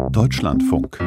Deutschlandfunk.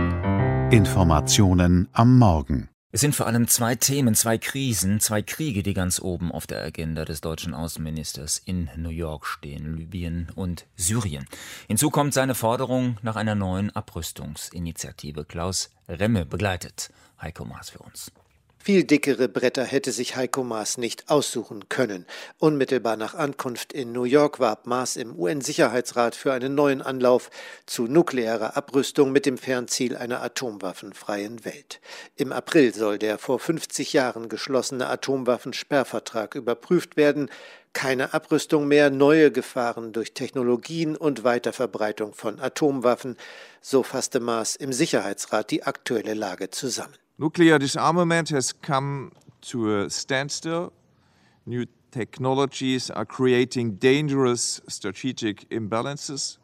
Informationen am Morgen. Es sind vor allem zwei Themen, zwei Krisen, zwei Kriege, die ganz oben auf der Agenda des deutschen Außenministers in New York stehen: Libyen und Syrien. Hinzu kommt seine Forderung nach einer neuen Abrüstungsinitiative. Klaus Remme begleitet Heiko Maas für uns. Viel dickere Bretter hätte sich Heiko Maas nicht aussuchen können. Unmittelbar nach Ankunft in New York warb Maas im UN-Sicherheitsrat für einen neuen Anlauf zu nuklearer Abrüstung mit dem Fernziel einer atomwaffenfreien Welt. Im April soll der vor 50 Jahren geschlossene Atomwaffensperrvertrag überprüft werden. Keine Abrüstung mehr, neue Gefahren durch Technologien und Weiterverbreitung von Atomwaffen. So fasste Maas im Sicherheitsrat die aktuelle Lage zusammen. Nuclear disarmament has come to a standstill. New technologies are creating dangerous strategic imbalances,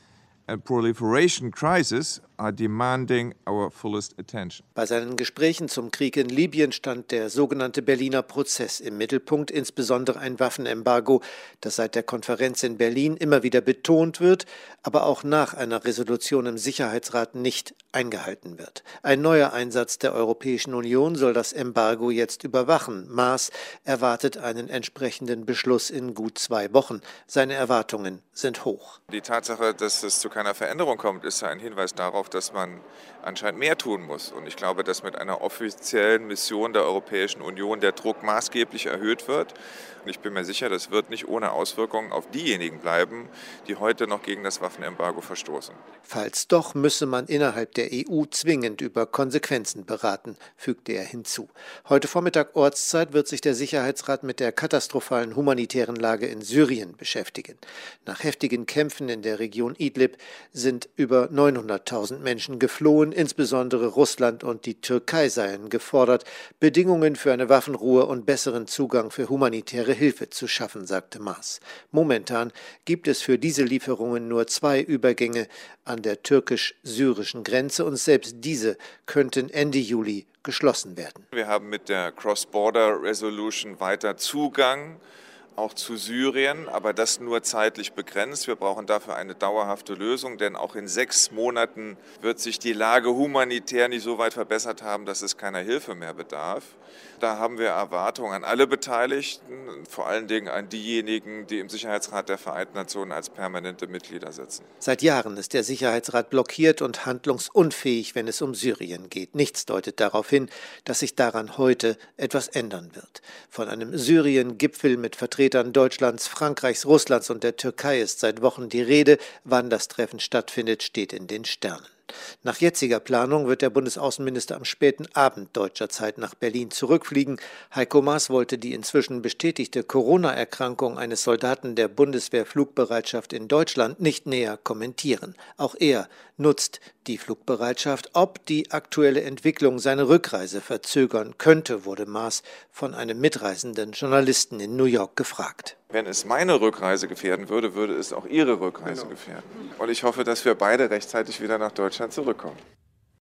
and proliferation crises are demanding our fullest attention. Bei seinen Gesprächen zum Krieg in Libyen stand der sogenannte Berliner Prozess im Mittelpunkt, insbesondere ein Waffenembargo, das seit der Konferenz in Berlin immer wieder betont wird, aber auch nach einer Resolution im Sicherheitsrat nicht eingehalten wird. Ein neuer Einsatz der Europäischen Union soll das Embargo jetzt überwachen. Maas erwartet einen entsprechenden Beschluss in gut 2 Wochen. Seine Erwartungen sind hoch. Die Tatsache, dass es zu keiner Veränderung kommt, ist ein Hinweis darauf, dass man anscheinend mehr tun muss. Und ich glaube, dass mit einer offiziellen Mission der Europäischen Union der Druck maßgeblich erhöht wird. Und ich bin mir sicher, das wird nicht ohne Auswirkungen auf diejenigen bleiben, die heute noch gegen das Waffenembargo verstoßen. Falls doch, müsse man innerhalb der EU zwingend über Konsequenzen beraten, fügte er hinzu. Heute Vormittag Ortszeit wird sich der Sicherheitsrat mit der katastrophalen humanitären Lage in Syrien beschäftigen. Nach heftigen Kämpfen in der Region Idlib sind über 900.000 Menschen geflohen. Insbesondere Russland und die Türkei seien gefordert, Bedingungen für eine Waffenruhe und besseren Zugang für humanitäre Hilfe zu schaffen, sagte Maas. Momentan gibt es für diese Lieferungen nur 2 Übergänge an der türkisch-syrischen Grenze und selbst diese könnten Ende Juli geschlossen werden. Wir haben mit der Cross-Border Resolution weiter Zugang auch zu Syrien, aber das nur zeitlich begrenzt. Wir brauchen dafür eine dauerhafte Lösung, denn auch in 6 Monaten wird sich die Lage humanitär nicht so weit verbessert haben, dass es keiner Hilfe mehr bedarf. Da haben wir Erwartungen an alle Beteiligten, vor allen Dingen an diejenigen, die im Sicherheitsrat der Vereinten Nationen als permanente Mitglieder sitzen. Seit Jahren ist der Sicherheitsrat blockiert und handlungsunfähig, wenn es um Syrien geht. Nichts deutet darauf hin, dass sich daran heute etwas ändern wird. Von einem Syrien-Gipfel mit Vertretern Deutschlands, Frankreichs, Russlands und der Türkei ist seit Wochen die Rede. Wann das Treffen stattfindet, steht in den Sternen. Nach jetziger Planung wird der Bundesaußenminister am späten Abend deutscher Zeit nach Berlin zurückfliegen. Heiko Maas wollte die inzwischen bestätigte Corona-Erkrankung eines Soldaten der Bundeswehr-Flugbereitschaft in Deutschland nicht näher kommentieren. Auch er nutzt die Flugbereitschaft. Ob die aktuelle Entwicklung seine Rückreise verzögern könnte, wurde Maas von einem mitreisenden Journalisten in New York gefragt. Wenn es meine Rückreise gefährden würde, würde es auch Ihre Rückreise gefährden. Und ich hoffe, dass wir beide rechtzeitig wieder nach Deutschland zurückkommen.